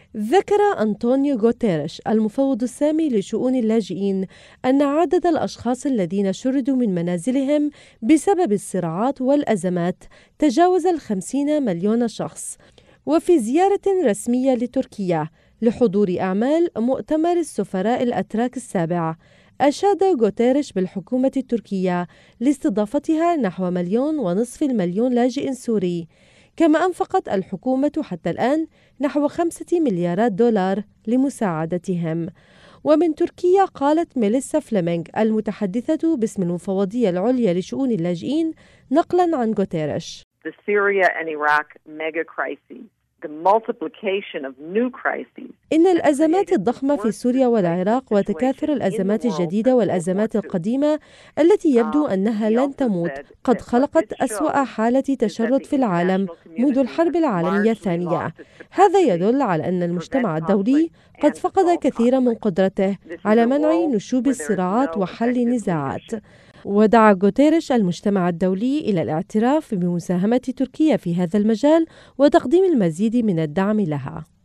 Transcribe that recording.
ذكر أنطونيو غوتيريش المفوض السامي لشؤون اللاجئين أن عدد الأشخاص الذين شردوا من منازلهم بسبب الصراعات والأزمات تجاوز 50 مليون شخص. وفي زيارة رسمية لتركيا لحضور أعمال مؤتمر السفراء الأتراك السابع، أشاد غوتيريش بالحكومة التركية لاستضافتها نحو 1.5 مليون لاجئ سوري، كما أنفقت الحكومة حتى الآن نحو 5 مليارات دولار لمساعدتهم. ومن تركيا قالت ميليسا فليمنغ المتحدثة باسم المفوضية العليا لشؤون اللاجئين نقلا عن غوتيريش: The Syria and Iraq mega crises, the multiplication of new crises. إن الأزمات الضخمة في سوريا والعراق وتكاثر الأزمات الجديدة والأزمات القديمة التي يبدو أنها لن تموت قد خلقت أسوأ حالة تشرد في العالم منذ الحرب العالمية الثانية. هذا يدل على أن المجتمع الدولي قد فقد كثيرا من قدرته على منع نشوب الصراعات وحل النزاعات. ودعا غوتيريش المجتمع الدولي إلى الاعتراف بمساهمة تركيا في هذا المجال وتقديم المزيد من الدعم لها.